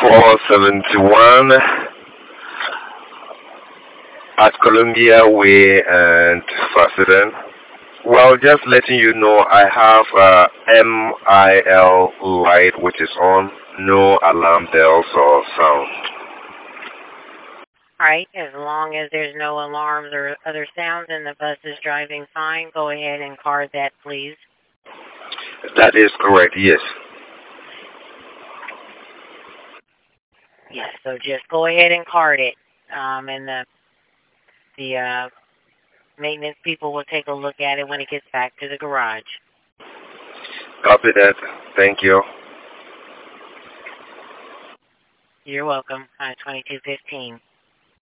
471 at Columbia Way and Farsidon. Well, just letting you know, I have MIL light which is on, no alarm bells or sound. Alright, as long as there's no alarms or other sounds and the bus is driving fine, go ahead and card that, please. That is correct, yes. Yes, so just go ahead and card it. And the maintenance people will take a look at it when it gets back to the garage. Copy that. Thank you. You're welcome. 2215.